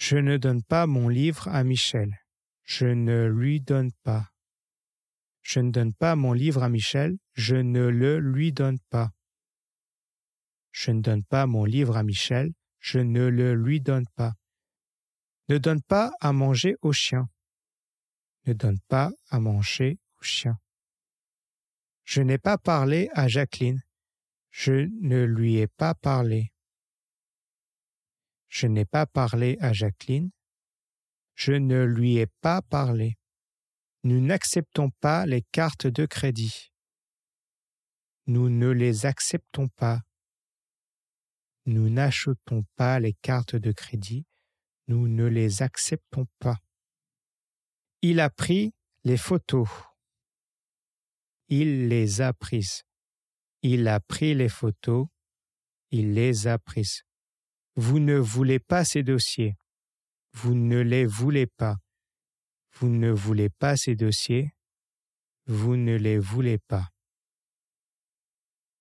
Je ne donne pas mon livre à Michel. Je ne lui donne pas. Je ne donne pas mon livre à Michel. Je ne le lui donne pas. Je ne donne pas mon livre à Michel. Je ne le lui donne pas. Ne donne pas à manger au chien. Ne donne pas à manger au chien. Je n'ai pas parlé à Jacqueline. Je ne lui ai pas parlé. Je n'ai pas parlé à Jacqueline. Je ne lui ai pas parlé. Nous n'acceptons pas les cartes de crédit. Nous ne les acceptons pas. Nous n'achetons pas les cartes de crédit. Nous ne les acceptons pas. Il a pris les photos. Il les a prises. Il a pris les photos. Il les a prises. Vous ne voulez pas ces dossiers. Vous ne les voulez pas. Vous ne voulez pas ces dossiers. Vous ne les voulez pas.